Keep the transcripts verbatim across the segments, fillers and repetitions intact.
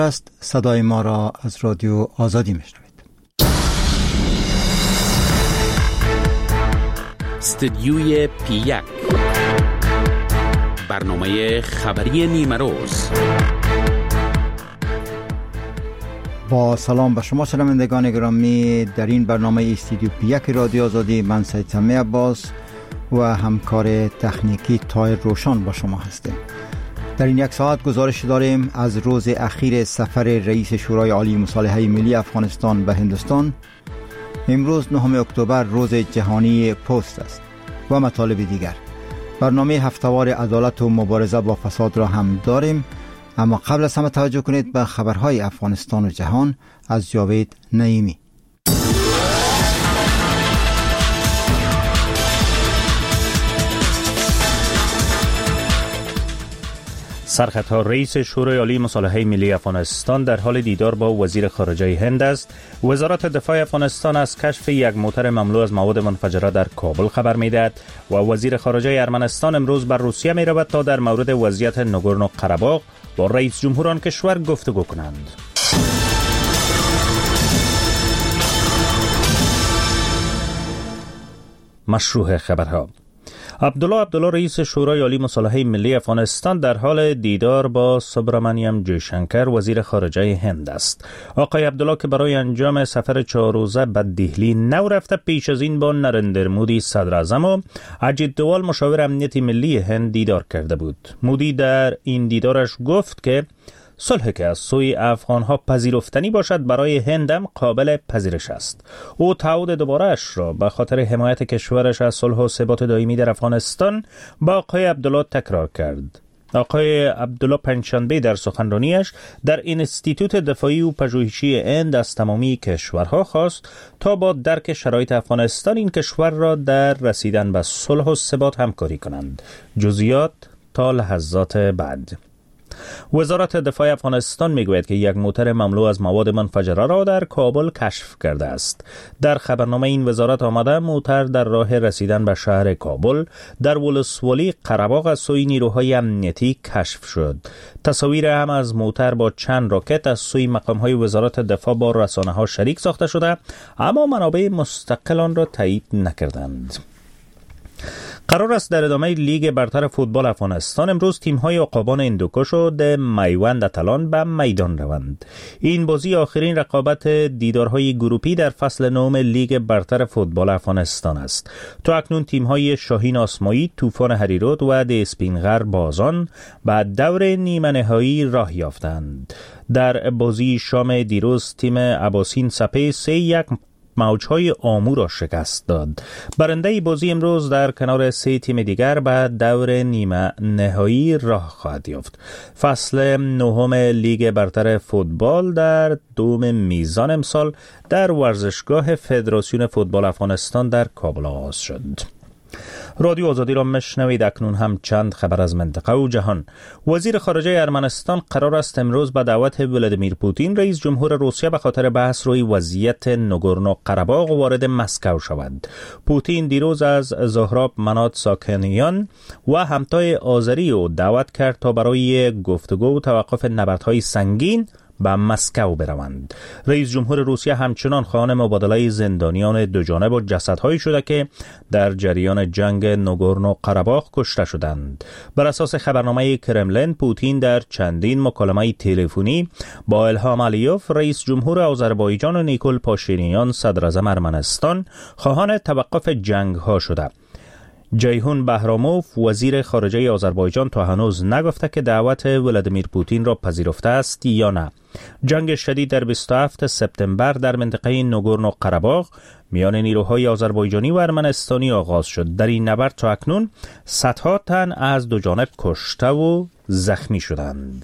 است. صدای ما را از رادیو آزادی میشنوید. استدیوی پی یک، برنامه خبری نیمه روز. با سلام به شما شنوندگان گرامی، در این برنامه استدیو پی یک رادیو آزادی من سید سمی عباس و همکار تکنیکی طاهر روشن با شما هستیم. در این یک ساعت گزارش داریم از روز اخیر سفر رئیس شورای عالی مصالحه ملی افغانستان به هندوستان. امروز نهم اکتبر روز جهانی پست است و مطالب دیگر. برنامه هفته‌وار عدالت و مبارزه با فساد را هم داریم، اما قبل از همه توجه کنید به خبرهای افغانستان و جهان از جاوید نعیمی. سرخطها رئیس شورای عالی مصالحه ملی افغانستان در حال دیدار با وزیر خارجه هند است. وزارت دفاع افغانستان از کشف یک موتر مملو از مواد منفجره در کابل خبر می‌دهد و وزیر خارجه ارمنستان امروز بر روسیه می‌رود تا در مورد وضعیت نگورنو قره‌باغ با رئیس جمهور آن کشور گفتگو کنند. مشروع خبرها. عبدالله عبدالله رئیس شورای عالی مصالحه ملی افغانستان در حال دیدار با سوبرامانیام جیشنکر وزیر خارجه هند است. آقای عبدالله که برای انجام سفر چهار روزه به دهلی نو رفته، پیش از این با نریندر مودی صدر اعظم و اجیت دوال مشاور امنیت ملی هند دیدار کرده بود. مودی در این دیدارش گفت که صلح که از سوی افغانها پذیرفتنی باشد برای هندم قابل پذیرش است. او تعهد دوباره‌اش را به خاطر حمایت کشورش از صلح و ثبات دائمی در افغانستان با آقای عبدالله تکرار کرد. آقای عبدالله پنجشنبه در سخنرانیش در انستیتوت دفاعی و پژوهشی هند از تمامی کشورها خواست تا با درک شرایط افغانستان این کشور را در رسیدن به صلح و ثبات همکاری کنند. جزئیات تا لحظات بعد. وزارت دفاع افغانستان میگوید که یک موتر مملو از مواد منفجره را در کابل کشف کرده است. در خبرنامه این وزارت آمده موتر در راه رسیدن به شهر کابل در ولسوالی قره‌باغ از سوی نیروهای امنیتی کشف شد. تصاویر هم از موتر با چند راکت از سوی مقام‌های وزارت دفاع با رسانه‌ها شریک ساخته شده، اما منابع مستقل آن را تایید نکردند. قرار است در ادامه لیگ برتر فوتبال افغانستان امروز تیم‌های عقابان هندوکش و د میوند اتلان به میدان روند. این بازی آخرین رقابت دیدارهای گروپی در فصل نهم لیگ برتر فوتبال افغانستان است. تا اکنون تیم‌های شاهین آسمایی، طوفان هریرود و د اسپینغر بازان به دور نیمه نهایی راه یافتند. در بازی شام دیروز تیم اباسین سپه سه یک موجهای آمو را شکست داد. برنده بازی امروز در کنار سه تیم دیگر به دور نیمه نهایی راه خواهد یافت. فصل نهم لیگ برتر فوتبال در دوم میزان امسال در ورزشگاه فدراسیون فوتبال افغانستان در کابل آغاز شد. رادیو آزادی را مشنوید. اکنون هم چند خبر از منطقه و جهان. وزیر خارجه ارمنستان قرار است امروز به دعوت ولادیمیر پوتین رئیس جمهور روسیه به خاطر بحث روی وضعیت نگورنو قره‌باغ وارد مسکو شود. پوتین دیروز از زهراب منات ساکنیان و همتای آذری او دعوت کرد تا برای گفتگو و توقف نبردهای سنگین به مسکو بروند. رئیس جمهور روسیه همچنان خواهان مبادله زندانیان دو جانب و جسدهایی شده که در جریان جنگ نگورنو قره‌باغ کشته شدند. بر اساس خبرنامه کرملین، پوتین در چندین مکالمه تلفنی با الهام علیوف رئیس جمهور آذربایجان و نیکول پاشینیان صدر اعظم ارمنستان خواهان توقف جنگ ها شده. جیهون بهراموف وزیر خارجه آذربایجان تا هنوز نگفته که دعوت ولادیمیر پوتین را پذیرفته است یا نه. جنگ شدید در بیست و هفتم سپتامبر در منطقه نگورنو قره‌باغ میان نیروهای آذربایجانی و ارمنستانی آغاز شد. در این نبرد تا اکنون صدها تن از دو جانب کشته و زخمی شدند.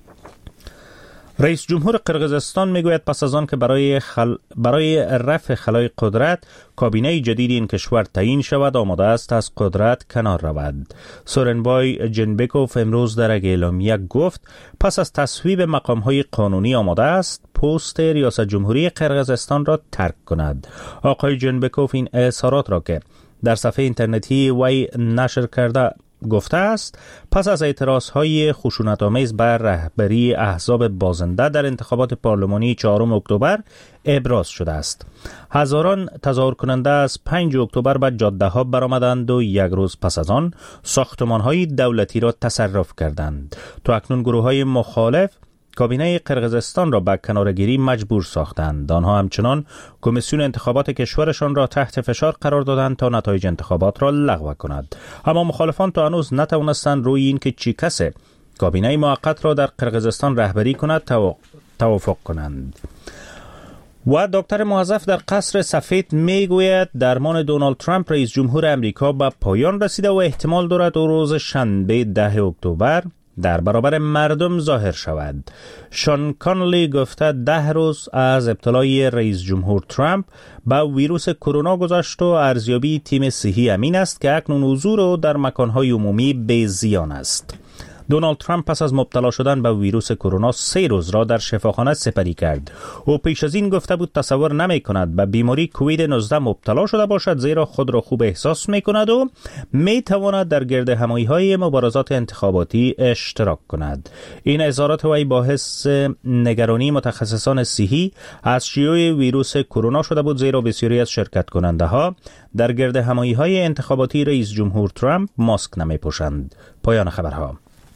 رئیس جمهور قرقیزستان میگوید پس از آن که برای خل... برای رفع خلای قدرت کابینه جدید این کشور تعیین شود آماده است از قدرت کنار رود. سورنبای جنبکوف امروز در اعلامیه گفت پس از تصویب مقام‌های قانونی آماده است پست ریاست جمهوری قرقیزستان را ترک کند. آقای جنبکوف این اظهارات را که در صفحه اینترنتی وی نشر کرده گفته است پس از اعتراضهای خشونت‌آمیز بر رهبری احزاب بازنده در انتخابات پارلمانی چهارم اکتبر ابراز شده است. هزاران تظاهر کننده از پنجم اکتبر به جاده‌ها برآمدند و یک روز پس از آن ساختمان‌های دولتی را تصرف کردند. تا اکنون گروه‌های مخالف کابینه قرقیزستان را به کناره‌گیری مجبور ساختند. آنها همچنان کمیسیون انتخابات کشورشان را تحت فشار قرار دادند تا نتایج انتخابات را لغو کند. اما مخالفان تا هنوز نتوانستند روی این که چی کسه کابینه موقت را در قرقیزستان رهبری کند توافق کنند. و دکتر موظف در قصر سفید میگوید درمان دونالد ترامپ رئیس جمهور امریکا به پایان رسیده و احتمال دارد او روز شنبه ده اکتبر در برابر مردم ظاهر شود. شان کانلی گفته ده روز از ابتلای رئیس جمهور ترامپ به ویروس کرونا گذشت و ارزیابی تیم صحی امین است که اکنون حضور او در مکانهای عمومی بی زیان است. دونالد ترامپ پس از مبتلا شدن به ویروس کرونا سه روز را در شفاخانه سپری کرد. او پیش از این گفته بود تصور نمی کند به بیماری کووید نوزده مبتلا شده باشد، زیرا خود را خوب احساس می کند و می تواند در گرد همایی های مبارزات انتخاباتی اشتراک کند. این اظهارات وی باعث نگرانی متخصصان صحی از شیوع ویروس کرونا شده بود، زیرا بسیاری از شرکت کننده ها در گرد همایی های انتخاباتی رئیس جمهور ترامپ ماسک نمی پوشند. پایان خبرها.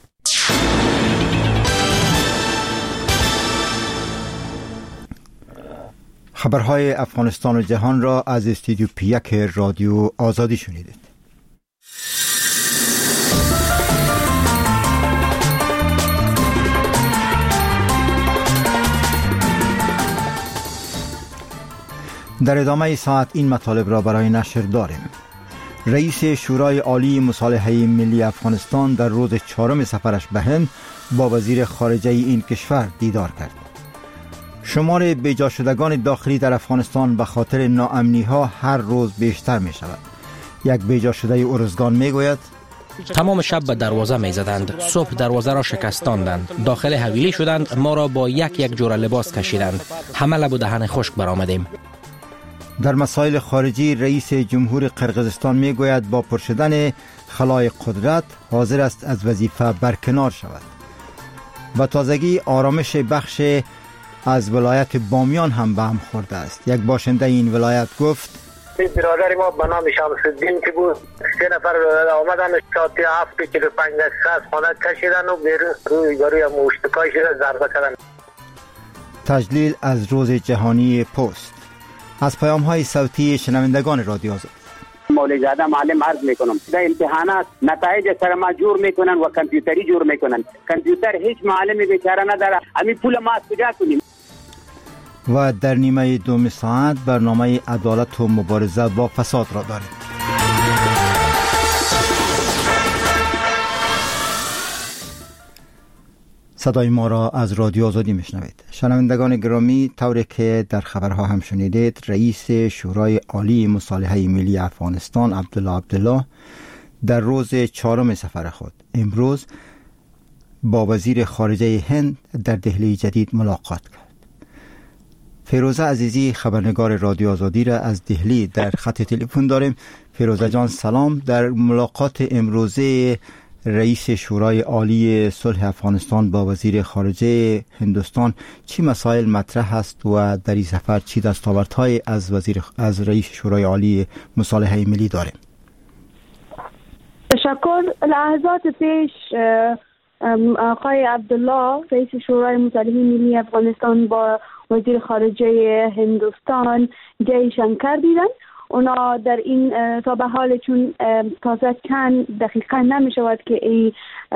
خبرهای افغانستان و جهان را از استودیو پیک رادیو آزادی شنیدید. در ادامه ساعت این مطالب را برای نشر داریم. رئیس شورای عالی مصالحه ملی افغانستان در روز چهارم سفرش به هند با وزیر خارجه این کشور دیدار کرد. شمار بیجا شدگان داخلی در افغانستان به خاطر ناامنی ها هر روز بیشتر می شود. یک بیجا شده ارزگان می گوید تمام شب به دروازه می زدند، صبح دروازه را شکستاندند، داخل حویلی شدند، ما را با یک یک جور لباس کشیدند، همه لب و دهن خشک برآمدیم. در مسائل خارجی رئیس جمهور قرقیزستان می گوید با پر شدن خلای قدرت حاضر است از وظیفه برکنار شود. و تازگی آرامش بخش از ولایت بامیان هم به هم خورده است. یک باشنده این ولایت گفت برادر ما به نام شمس‌الدین که بود سه نفر آمدن ساعت هفت چهل و پنج دقیقه از خانه کشیدن و بیرون روی گروی مشتکای شده ضربه کردن. تجلیل از روز جهانی پست. از پیام های صوتی شنوندگان رادیو آزاد. مولوی زاده معلم عرض میکنم در امتحانات نتایج سر ما جور میکنن و کامپیوتری جور میکنن. کامپیوتر هیچ معلم بیچاره نداره. همین پول ما کجا کنیم؟ و در نیمه دوم ساعت برنامه عدالت و مبارزه با فساد را داریم. صدای ما را از رادیو آزادی میشنوید. شنوندگان گرامی، طوری که در خبرها هم شنیدید، رئیس شورای عالی مصالحه ملی افغانستان عبدالله عبدالله در روز چهارم سفر خود امروز با وزیر خارجه هند در دهلی جدید ملاقات کرد. فیروزه عزیزی خبرنگار رادیو آزادی را از دهلی در خط تلفن داریم. فیروزه جان سلام. در ملاقات امروزه رئیس شورای عالی صلح افغانستان با وزیر خارجه هندوستان چی مسائل مطرح است و در این سفر چی دستاوردهای از وزیر از رئیس شورای عالی مصالحه ملی داریم؟ تشکر. لحظات پیش آقای عبدالله رئیس شورای مصالحه ملی افغانستان با وزیر خارجه هندوستان جای شنکر دیدن. اونا در این تا به حال چون تازه چند دقیقه نمی شود که این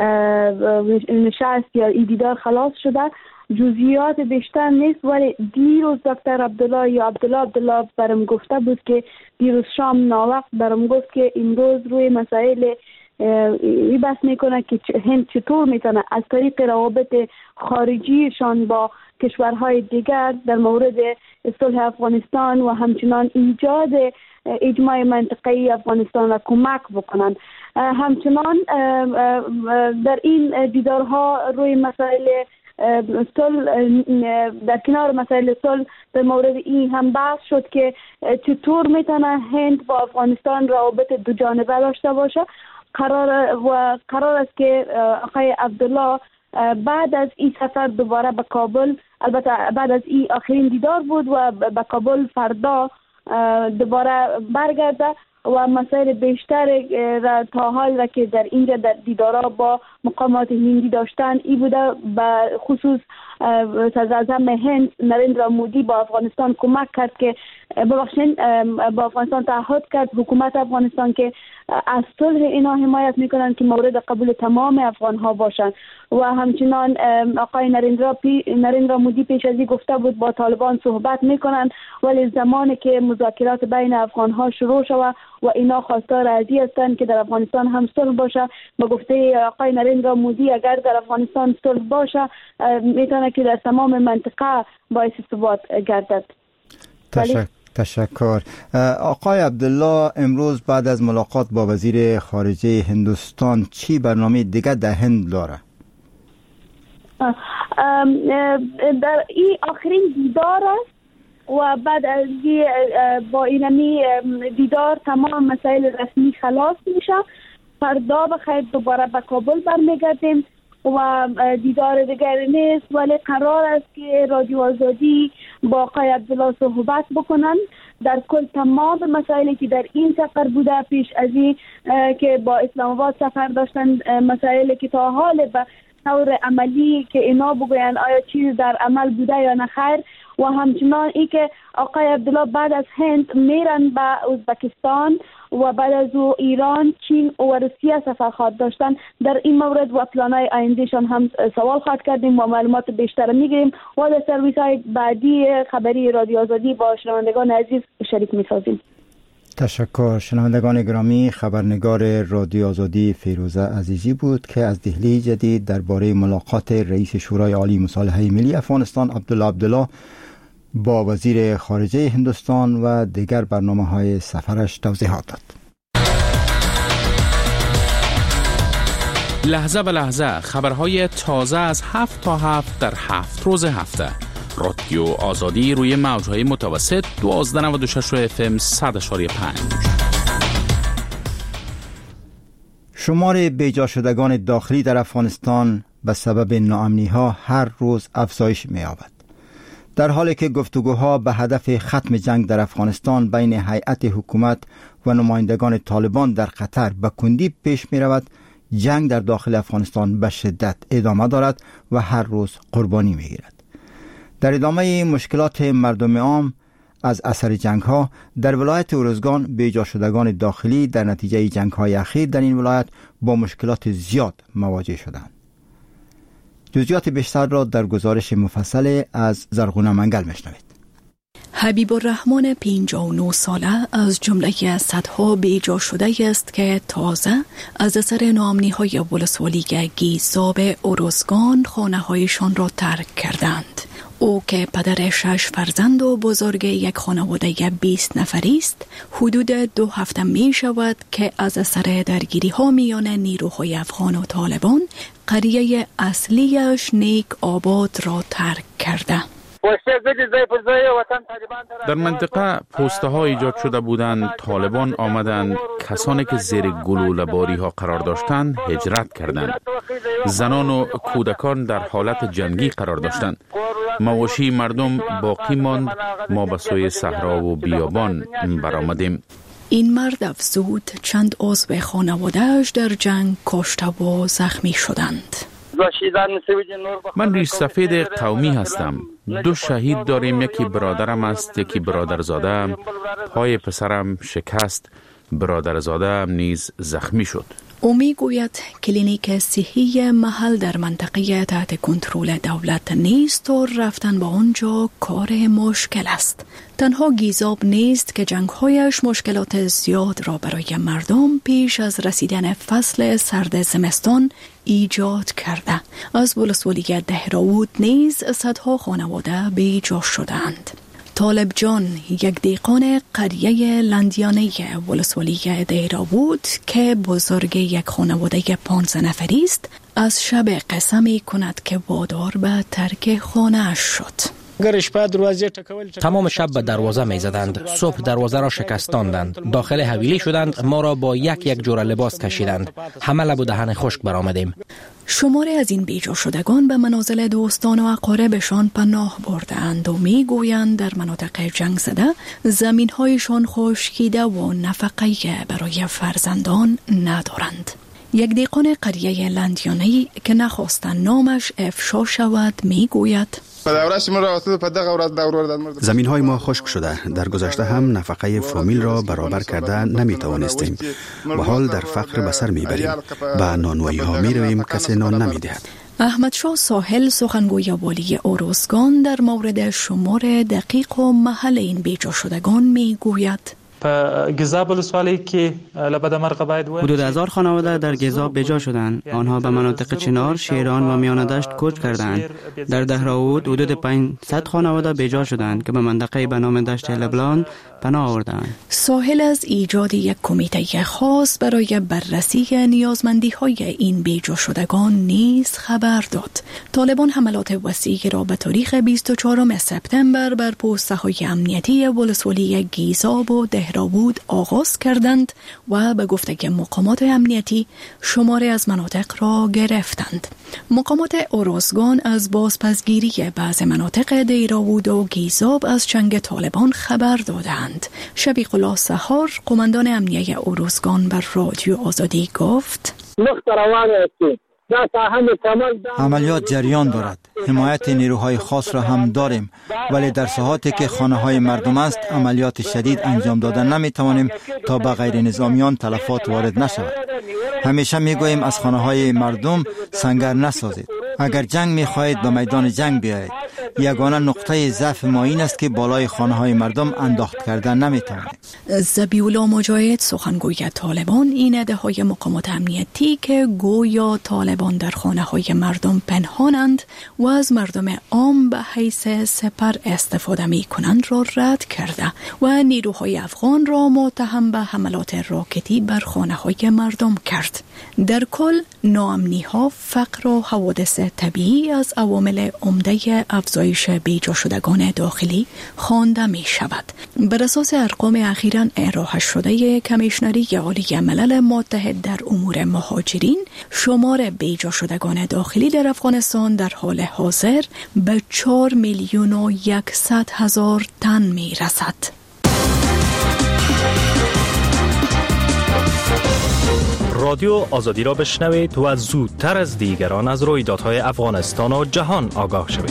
نشست یا این دیدار خلاص شده، جزئیات بیشتر نیست، ولی دیروز دکتر عبدالله یا عبدالله عبدالله برام گفته بود که دیروز شام ناوقت برام گفت که امروز روی مسائل این بحث میکنه که هند چطور میتونه از طریق روابط خارجیشان با کشورهای دیگر در مورد صلح افغانستان و همچنان ایجاد اجماع منطقه‌ای افغانستان را کمک بکنند. همچنان در این دیدارها روی مسائل صلح در کنار مسائل صلح در مورد این هم بحث شد که چطور میتونه هند با افغانستان روابط دو جانبه داشته باشه قرار و قرار است که آقای عبدالله بعد از این سفر دوباره به کابل، البته بعد از این آخرین دیدار بود و به کابل فردا دوباره برگرده و مسائل بیشتر را تا حال را که در اینجا در دیدارها با مقامات هندی داشتن ای بوده، به خصوص صدر اعظم هند نریندرا مودی با افغانستان کمک کرد که ببخشید با افغانستان تعهد کرد، حکومت افغانستان که از صلح اینا حمایت میکنن که مورد قبول تمام افغان ها باشن و همچنان آقای نریندرا پی نریندرا مودی پیش از این گفته بود با طالبان صحبت میکنن، ولی زمانی که مذاکرات بین افغان ها شروع شود و اینا خواستار ازی هستند که در افغانستان هم صلح باشه، با گفته آقای نریندرا مودی اگر در افغانستان صلح باشه میتونه که در تمام منطقه باعث ثبات گردد. تشکر. تشکر. آقای عبدالله امروز بعد از ملاقات با وزیر خارجه هندوستان چی برنامه دیگر در هند داره؟ در این آخرین دیدار است و بعد از با اینمی دیدار تمام مسائل رسمی خلاص میشه. فردا بخیر دوباره به کابل برمیگردیم و دیدار دیگر نیست، ولی قرار است که رادیو آزادی با آقای عبدالله صحبت بکنن در کل تمام مسائلی که در این سفر بوده، پیش از این که با اسلام آباد سفر داشتن، مسائلی که تا حال به طور عملی که اینا بگوین آیا چیز در عمل بوده یا نه خیر، و همچنان ای که آقای عبدالله بعد از هند میرن به ازبکستان و بعد از او ایران، چین و روسیه سفر خواهد داشتن. در این مورد و پلانای آیندهشان هم سوال خواهد کردیم و معلومات بیشتر میگیریم و در سرویس های بعدی خبری رادیو آزادی با شنوندگان عزیز شریک میسازیم. تشکر. شنوندگان گرامی، خبرنگار رادیو آزادی فیروزه عزیزی بود که از دهلی جدید درباره ملاقات رئیس شورای عالی مصالحه ملی افغانستان عبدالله عبدالله با وزیر خارجه هندوستان و دیگر برنامه‌های سفرش توضیحات داد. لحظه به لحظه خبرهای تازه از هفت تا هفت در هفت روز هفته. رادیو آزادی روی موجهای متوسط دوازده نود و شش اف ام صد و پنج. شمار بیجا شدگان داخلی در افغانستان به سبب ناامنی‌ها هر روز افزایش می‌یابد. در حالی که گفتگوها به هدف ختم جنگ در افغانستان بین هیئت حکومت و نمایندگان طالبان در قطر به کندی پیش می رود، جنگ در داخل افغانستان به شدت ادامه دارد و هر روز قربانی می گیرد. در ادامه مشکلات مردم عام از اثر جنگ ها در ولایت ارزگان، بیجا شدگان داخلی در نتیجه جنگ های اخیر در این ولایت با مشکلات زیاد مواجه شدند. جزئیات بیشتر را در گزارش مفصل از زرغونه منگل میشنوید. حبیب الرحمن پنجاه و نه ساله از جمله صدها بیجا شده است که تازه از اثر ناامنی‌های ولسوالی گیزاب ارزگان خانه هایشان را ترک کردند. او که پدر شش فرزند و بزرگ یک خانواده بیست نفری است، حدود دو هفته می شود که از اثر درگیری ها میان نیروهای افغان و طالبان قریه اصلیش نیک آباد را ترک کرده. در منطقه پوسته ها ایجاد شده بودند. طالبان آمدند، کسانی که زیر گلوله باری ها قرار داشتند هجرت کردند. زنان و کودکان در حالت جنگی قرار داشتند. مواشی مردم باقی ماند. ما به سوی صحرا و بیابان برآمدیم. این مرد افزود چند عضو خانواده‌اش در جنگ کشته و زخمی شدند. من ریش سفید قومی هستم. دو شهید داریم، یکی برادرم است، یکی برادرزاده. پای پسرم شکست، برادرزاده نیز زخمی شد. او می گوید کلینیک صحی محل در منطقه تحت کنترل دولت نیست و رفتن با آنجا کار مشکل است. تنها گیزاب نیست که جنگ‌هایش مشکلات زیاد را برای مردم پیش از رسیدن فصل سرد زمستان ایجاد کرده. از ولسوالی دهراود نیز صدها خانواده بیجا شدند. طالب جان، یک دیقان قریه لندیانه ولسوالی دهراود که بزرگ یک خانواده پانزده نفری است، از شب قسم می کند که وادار به ترک خانه اش شد. تمام شب به دروازه می زدند. صبح دروازه را شکستاندند. داخل حویلی شدند. ما را با یک یک جور لباس کشیدند. همه لب و دهن خشک برآمدیم. شماری از این بیجا شدگان به منازل دوستان و اقاربشان پناه بردند و می گویند در مناطق جنگ زده زمین هایشان خشکیده و نفقه برای فرزندان ندارند. یک دیقان قریه لندیانه‌ای که نخواستن نامش افشا شود می گوید زمین های ما خشک شده. در گذشته هم نفقه فامیل را برابر کرده نمی توانستیم و حال در فقر به سر می بریم. به نانوایی ها می رویم، کسی نان نمی دهد. احمد شاه ساحل سخنگوی والی اروزگان در مورد شمار دقیق و محل این بیجا شدگان می گوید حدود هزار خانواده در گزاب بجا شدند. آنها به مناطق چنار، شیران و میانه دشت کوچ کردند. در دهراود حدود پانصد خانواده بجا شدند که به منطقه به نام دشت لبلان پناه آوردند. ساحل از ایجاد یک کمیته خاص برای بررسی نیازمندی های این بیجا شدگان نیز خبر داد. طالبان حملات وسیعی را به تاریخ بیست و چهارم سپتامبر بر پوسته های امنیتی ولسوالی گیزاب و دهراود آغاز کردند و به گفته مقامات امنیتی شماری از مناطق را گرفتند. مقامات اروزگان از بازپسگیری بعض مناطق دهراود و گیزاب از چنگ طالبان خبر دادند. شفیق الله سحار، قماندان امنیه اروزگان، بر رادیو آزادی گفت: عملیات جریان دارد. حمایت نیروهای خاص را هم داریم، ولی در ساحاتی که خانه های مردم است عملیات شدید انجام دادن نمی توانیم تا به غیر نظامیان تلفات وارد نشود. همیشه می گوییم از خانه های مردم سنگر نسازید. اگر جنگ می خواهید به میدان جنگ بیایید. یگانه نقطه ضعف ما این است که بالای خانه های مردم انداخت کردن نمی توانیم. ذبیح الله مجاهد، سخنگوی طالبان، این ایده های مقامات امنیتی که گویا طالبان در خانه های مردم پنهانند و از مردم عام به حیث سپر استفاده می کنند را رد کرده و نیروهای افغان را متهم به حملات راکتی بر خانه های مردم کرد. در کل ناامنی ها، فقر و حوادث طبیعی از عوامل عمده افزایش بیجا شدگان داخلی خوانده می شود. بر اساس ارقام اخیراً ارائه شده کمیشنری عالی ملل متحد در امور مهاجرین، شمار بیجا شدگان داخلی در افغانستان در حال حاضر به چهار میلیون و یکصد هزار تن می رسد. رادیو آزادی را بشنوید و زودتر از دیگران از رویدادهای افغانستان و جهان آگاه شوید.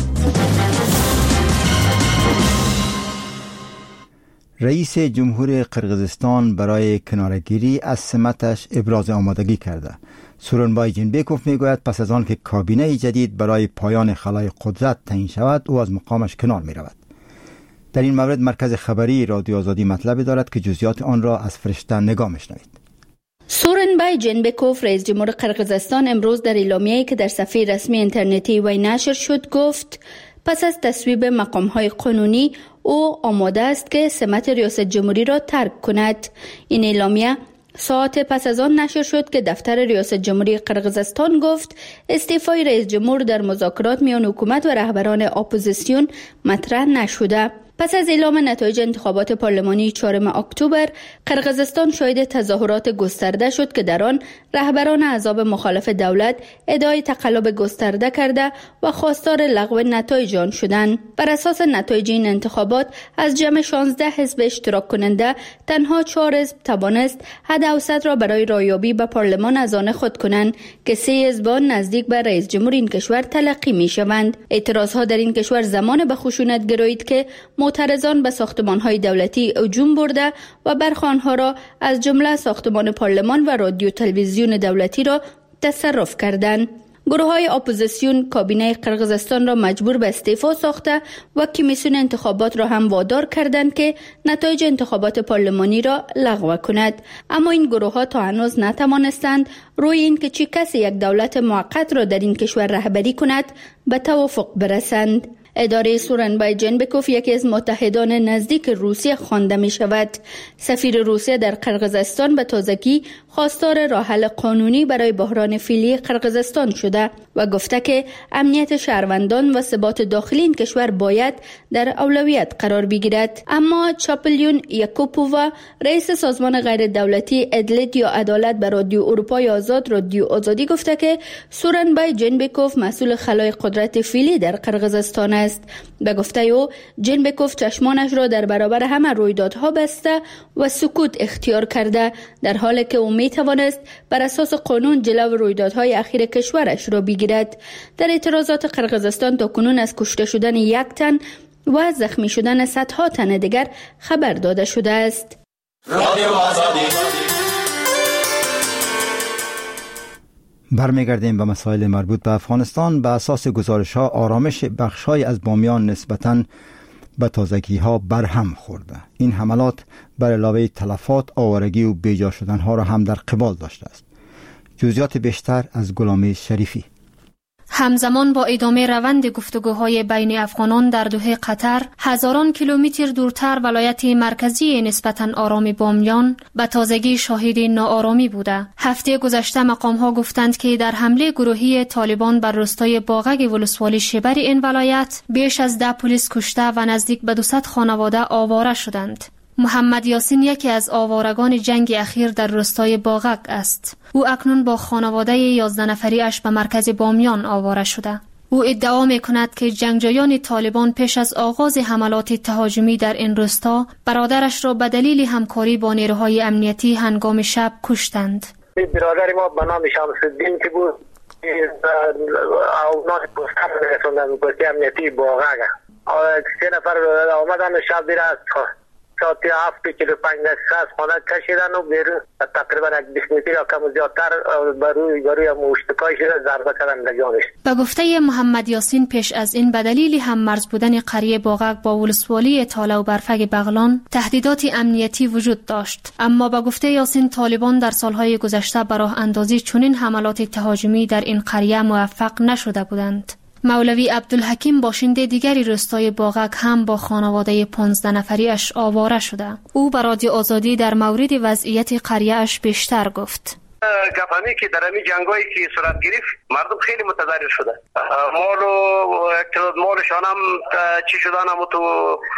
رئیس جمهور قرقیزستان برای کنارگیری از سمتش ابراز آمادگی کرده. سورونبای جینبکوف میگوید پس از آن که کابینه جدید برای پایان خلای قدرت تعیین شود او از مقامش کنار می رود. در این مورد مرکز خبری رادیو آزادی مطلبی دارد که جزئیات آن را از فرشته نگاه میشنوید. سورونبای جینبکوف، رئیس جمهور قرقیزستان، امروز در اعلامیه‌ای که در صفحه رسمی اینترنتی وی نشر شد گفت پس از تصویب مقام‌های قانونی او آماده است که سمت ریاست جمهوری را ترک کند. این اعلامیه ساعت پس از آن نشر شد که دفتر ریاست جمهوری قرقیزستان گفت استعفای رئیس جمهور در مذاکرات میان حکومت و رهبران اپوزیسیون مطرح نشده. پس از اعلام نتایج انتخابات پارلمانی چهارم اکتبر، قرقیزستان شاهد تظاهرات گسترده شد که در آن رهبران احزاب مخالف دولت ادعای تقلب گسترده کرده و خواستار لغو نتایج آن شدند. بر اساس نتایج این انتخابات از جمع شانزده حزب اشتراک کننده تنها چهار حزب توانست حد اوسط را برای رایابی به پارلمان از آن خود کنند که سه حزب نزدیک به رئیس جمهور این کشور تلقی می شوند. اعتراضها در این کشور زمان به خشونت گرایید که معترضان به ساختمان‌های دولتی هجوم برده و برخی آنها را از جمله ساختمان پارلمان و رادیو تلویزیون دولتی را تصرف کردند. گروه‌های اپوزیسیون کابینه قرقیزستان را مجبور به استعفا ساخته و کمیسیون انتخابات را هم وادار کردند که نتایج انتخابات پارلمانی را لغو کند. اما این گروه‌ها تا هنوز نتوانستند روی این که چه کسی یک دولت موقت را در این کشور رهبری کند به توافق برسند. اداره سورونبای جینبکوف یکی از متحدان نزدیک روسیه خوانده می شود. سفیر روسیه در قرقیزستان به تازگی خواستار راه حل قانونی برای بحران فعلی قرقیزستان شده و گفته که امنیت شهروندان و ثبات داخلی این کشور باید در اولویت قرار بگیرد. اما چاپلیون یاکوپووا، رئیس سازمان غیر دولتی ادلت یا عدالت به رادیو اروپای آزاد رادیو آزادی گفته که سورنبای جنبکوف مسئول خلای قدرت فعلی در قرقیزستان است. به گفته او، جنبکوف چشمانش را در برابر همه رویدادها بسته و سکوت اختیار کرده، در حالی که او می توانست بر اساس قانون جلو رویدادهای اخیر کشورش را بگیرد. در اعتراضات قرقیزستان تا کنون از کشته شدن یک تن و زخمی شدن صدها تن دیگر خبر داده شده است. رادیو آزادی. برمیگردیم به مسائل مربوط به افغانستان. به اساس گزارش‌ها آرامش بخش‌های از بامیان نسبتاً به تازگی‌ها برهم خورده. این حملات بر علاوه تلفات، آوارگی و بیجا شدن‌ها را هم در قبال داشته است. جزئیات بیشتر از غلام شریفی. همزمان با ادامه روند گفتگوهای بین افغانان در دوحه قطر، هزاران کیلومتر دورتر ولایت مرکزی نسبتاً آرام بامیان به تازگی شاهد ناآرامی بوده. هفته گذشته مقام‌ها گفتند که در حمله گروهی طالبان بر روستای باغک ولسوالی شبر این ولایت بیش از ده پلیس کشته و نزدیک به دویست خانواده آواره شدند. محمد یاسین یکی از آوارگان جنگ اخیر در روستای باغک است. او اکنون با خانواده یازده نفری اش به مرکز بامیان آواره شده. او ادعا می کند که جنگجویان طالبان پیش از آغاز حملات تهاجمی در این روستا برادرش را به دلیل همکاری با نیروهای امنیتی هنگام شب کشتند. برادر ما به نام شمس‌الدین که بود اونا پستر رسوندن به پستی امنیتی باغک. سه نفر آمدن شب دیره از ساعت هفت چهل و پنج دقیقه از خانه کشیدن و بیرون تقریبا یک بیست متر یا کم زیادتر بر روی گروی مشتکای شده ضربه کردن به جانش. به گفته محمد یاسین پیش از این به دلیل هم مرز بودن قریه باغک با ولسوالی تاله و برفک بغلان تهدیدات امنیتی وجود داشت. اما به گفته یاسین طالبان در سالهای گذشته به راه اندازی چنین حملات تهاجمی در این قریه موفق نشده بودند. مولوی عبدالحکیم باشنده دیگری روستای باغک هم با خانواده پانزده نفری اش آواره شده. او به رادیو آزادی در مورد وضعیت قریه اش بیشتر گفت. گفانی که در این جنگایی که صورت گرفت مردم خیلی متضرر شده. مال و اقتصاد مالشان هم چی شدن هم تو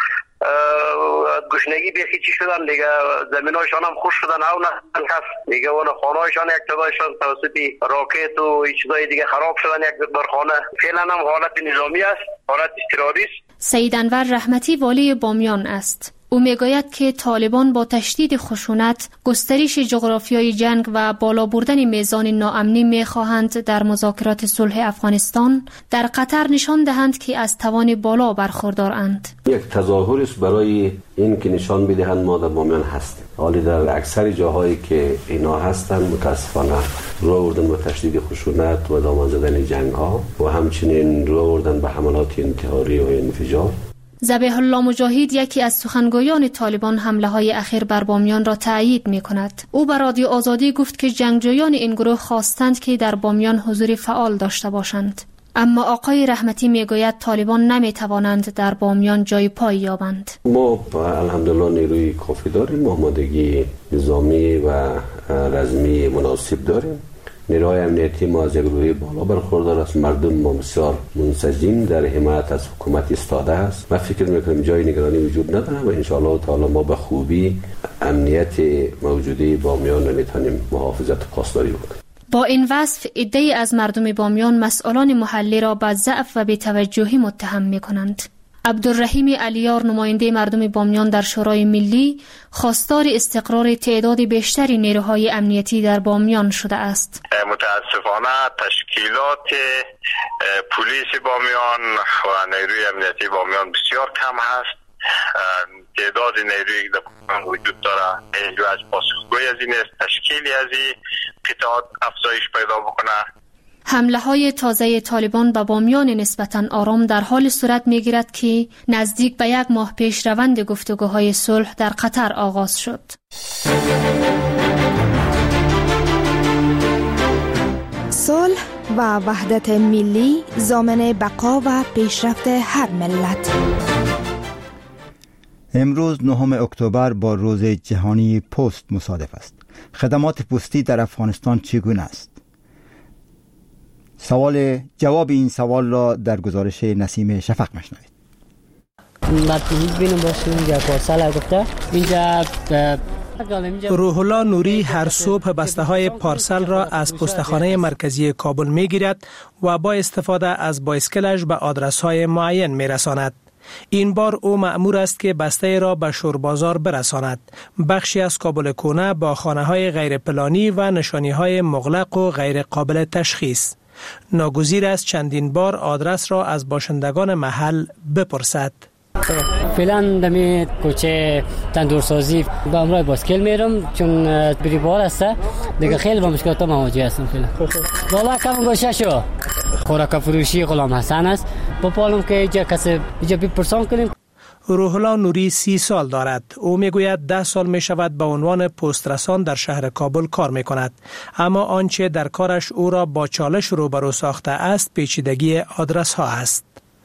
گشنگی بیخی چی شدن دیگه، زمینایشان هم خوش شدن او نه کس دیگه، اون خانهایشان اقتدایشان توسط راکت و چیزای دیگه خراب شدن یک مقدار خانه. فعلا هم حالت نظامی است، حالت اضطراری است. سید انور رحمتی والی بامیان است. او میگوید که طالبان با تشدید خشونت، گسترش جغرافیای جنگ و بالا بردن میزان ناامنی میخواهند در مذاکرات صلح افغانستان در قطر نشان دهند که از توان بالا برخوردارند. یک تظاهر است برای این که نشان بدهند ما در بامیان هستیم. حالی در اکثر جاهایی که اینا هستند متاسفانه رو بردن به تشدید خشونت و دامن زدن جنگ ها و همچنین رو بردن به حملات انتحاری و انفجار. ذبیح الله مجاهد یکی از سخنگویان طالبان حمله های اخیر بر بامیان را تأیید می کند. او به رادیو آزادی گفت که جنگجویان این گروه خواستند که در بامیان حضور فعال داشته باشند. اما آقای رحمتی می گوید طالبان نمی توانند در بامیان جای پای یابند. ما الحمدلله نیروی کافی داریم، آمادگی نظامی و رزمی مناسب داریم. نیروهای امنیتی ما از یک روحیه بالا برخوردار است. مردم ما بسیار منسجم در حمایت از حکومت ایستاده است. من فکر میکنم جای نگرانی وجود نداره و انشاءالله تعالی ما به خوبی امنیت موجودی بامیان رو میتونیم محافظت و پاسداری بکنیم. با این وصف عده‌ای از مردم بامیان مسئولان محلی را به ضعف و بی‌توجهی متهم میکنند. عبدالرحیم علیار نماینده مردم بامیان در شورای ملی خواستار استقرار تعداد بیشتری نیروهای امنیتی در بامیان شده است. متاسفانه تشکیلات پلیس بامیان و نیروی امنیتی بامیان بسیار کم هست. تعداد نیروی در بامیان وجود داره، نیروی از پاسخگوی از این است، تشکیلی از این قطعات افزایش پیدا بکنه. حمله های تازه طالبان به بامیان نسبتاً آرام در حال صورت می گیرد که نزدیک به یک ماه پیش روند گفتگوهای صلح در قطر آغاز شد. صلح و وحدت ملی ضامن بقا و پیشرفت هر ملت. امروز نهم اکتبر با روز جهانی پست مصادف است. خدمات پستی در افغانستان چگونه است؟ سوال جواب این سوال را در گزارش نسیم شفق مشنوید. روح الله نوری هر صبح بسته های پارسل را از پستخانه مرکزی کابل می گیرد و با استفاده از بایسکلش به آدرس های معین می رساند. این بار او مأمور است که بسته را به شوربازار برساند. بخشی از کابل کونه با خانه های غیر پلانی و نشانی های مغلق و غیر قابل تشخیص. ناگزیر است چندین بار آدرس را از باشندگان محل بپرسد. فعلا دمی کوچه تندورسازی با امرای باسکل میرم چون بری بار است دیگه خیلی با مشکلات مواجه هستم. فعلا والا کم گوشه شو خوراک فروشی غلام حسن است با پالم که اینجا کسی اینجا بپرسان کنیم. روح الله نوری سی سال دارد. او میگوید ده سال می شود به عنوان پست رسان در شهر کابل کار می کند. اما آنچه در کارش او را با چالش روبرو ساخته است پیچیدگی آدرس ها است.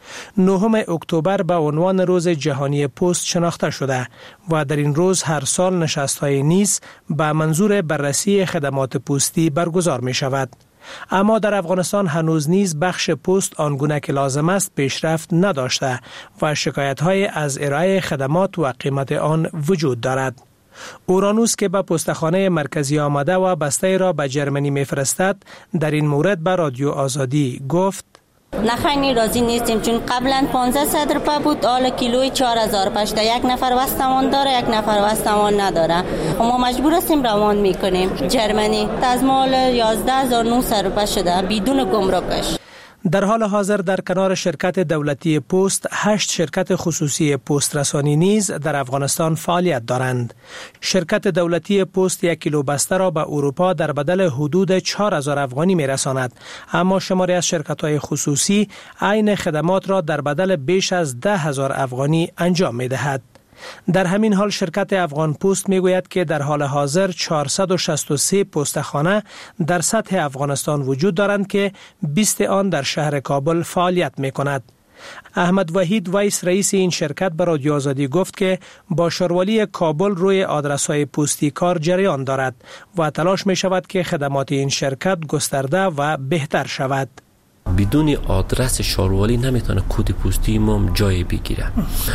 نهم اکتبر به عنوان روز جهانی پست شناخته شده و در این روز هر سال نشست‌های نیز به منظور بررسی خدمات پستی برگزار می شود. اما در افغانستان هنوز نیز بخش پست آنگونه که لازم است پیشرفت نداشته و شکایت‌های از ارائه خدمات و قیمت آن وجود دارد. اورانوس که به پستخانه مرکزی آمده و بسته را به جرمنی می‌فرستد در این مورد به رادیو آزادی گفت: نه خیلی راضی نیستیم چون قبلا پانزده روپیه بود، حالا کیلوی چهار هزار پشته. یک نفر وستمان داره، یک نفر وستمان نداره. ما مجبور هستیم روان میکنیم جرمنی. از مال یازده هزار و نهصد روپیه شده بدون گمرکش. در حال حاضر در کنار شرکت دولتی پست، هشت شرکت خصوصی پست رسانی نیز در افغانستان فعالیت دارند. شرکت دولتی پست یک کیلو بسته را به اروپا در بدل حدود چهار هزار افغانی می رساند، اما شماری از شرکت‌های خصوصی عین خدمات را در بدل بیش از ده هزار افغانی انجام می دهد. در همین حال شرکت افغان پست می گوید که در حال حاضر چهارصد و شصت و سه پستخانه در سطح افغانستان وجود دارند که بیست آن در شهر کابل فعالیت می کند. احمد وحید ویس رئیس این شرکت به رادیو آزادی گفت که با شاروالی کابل روی آدرس‌های پستی کار جریان دارد و تلاش می شود که خدمات این شرکت گسترده و بهتر شود. بدون آدرس شاروالی نمیتونه کد پستی ما جای بگیره.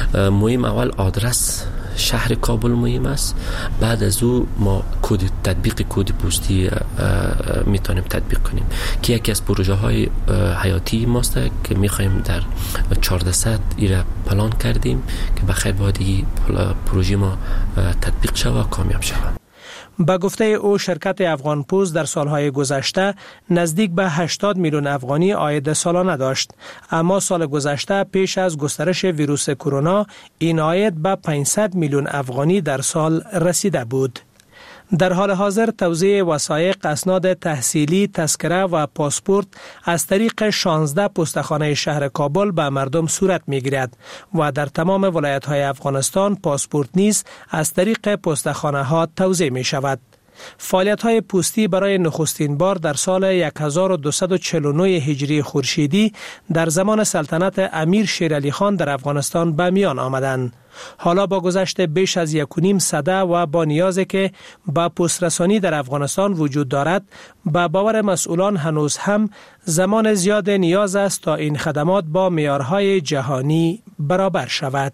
مهم اول آدرس شهر کابل مهم است، بعد از او ما کد تطبیق کد پستی میتونیم تطبیق کنیم که یکی از پروژه های حیاتی ماست که میخوایم در چهارصد ایره پلان کردیم که بخیر بادی پروژه ما تطبیق شود و کامیاب شود. با گفته او شرکت افغان پست در سالهای گذشته نزدیک به هشتاد میلیون افغانی عاید سالانه داشت، اما سال گذشته پیش از گسترش ویروس کرونا این عاید به پانصد میلیون افغانی در سال رسیده بود. در حال حاضر توزیع وثایق، اسناد تحصیلی، تذکره و پاسپورت از طریق شانزده پستخانه شهر کابل به مردم صورت می‌گیرد و در تمام ولایت‌های افغانستان پاسپورت نیز از طریق پستخانه ها توزیع می شود. فعالیت‌های پستی برای نخستین بار در سال هزار و دویست و چهل و نه هجری خورشیدی در زمان سلطنت امیر شیر علی خان در افغانستان به میان آمدند. حالا با گذشت بیش از یک و نیم سده و با نیازی که با پست رسانی در افغانستان وجود دارد، با باور مسئولان هنوز هم زمان زیاد نیاز است تا این خدمات با معیارهای جهانی برابر شود.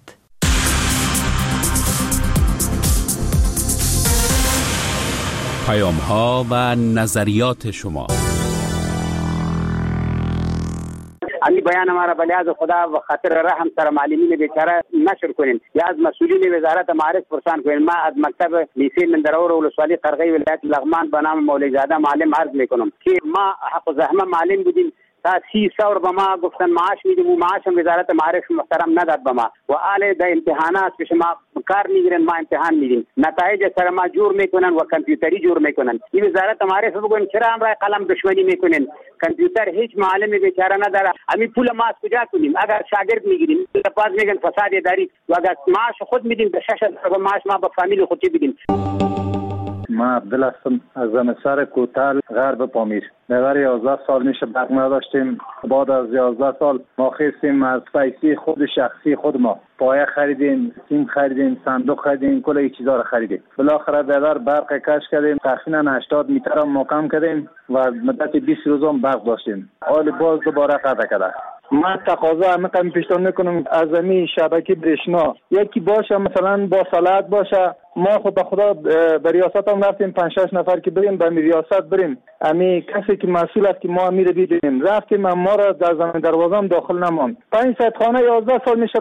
پیام ها و نظریات شما. علی بیان हमारा بلیاز خدا و خاطر رحم سر معلمین بیچاره نشر کنین یا از مسئولین وزارت معارف پرسان کنین. ما از مکتب لیسه مندرور و ولسوالی قرغی ولایت لغمان به نام مولوی زاده معلم عرض میکنم که ما حق زحمه معلم بودیم تا سی سال به ما گفتن معاش میدیم و معاش وزارت معارف محترم نداد به ما و آل د امتحانات پیش ما کار میگیرن، ما امتحان میدیم نتایج سر ما جور میکنن و کامپیوتری جور میکنن. این وزارت معارف بگن چرا امرای قلم دشمنی میکنن؟ کامپیوتر هیچ معلم بیچاره نداره. امی پول ما از کجا کنیم؟ اگر شاگرد میگیریم باز میگن فساد اداری و اگر معاش خود میدیم به شش هزار معاش ما به فامیل خودی بدیم. من عبدل هستم از زمستر کوتل غرب پامیر. در یازده سال میشه برق نداشتیم. بعد از یازده سال ما خواستیم از پیسه خود شخصی خود ما پایه خریدیم، سیم خریدیم، صندوق خریدیم، کل این چیزا رو خریدیم. بالاخره در برق کش کردیم، تقریبا هشتاد متر هم مقام کردیم و مدت بیست روز هم برق داشتیم. حال باز دوباره قطع کرده. من تقاضا همین پیشنهاد میکنم از این شبکه برشنا یکی باشه، مثلا با صلاحیت باشه. ما خود به خدا به ریاست هم رفتیم، پنج شش نفر که بریم به ریاست بریم، امی کسی که مسئول است که ما امیر ببینیم رفتیم، ما را در زمین دروازه هم داخل نماند. پنج صد خانه یازده سال میشه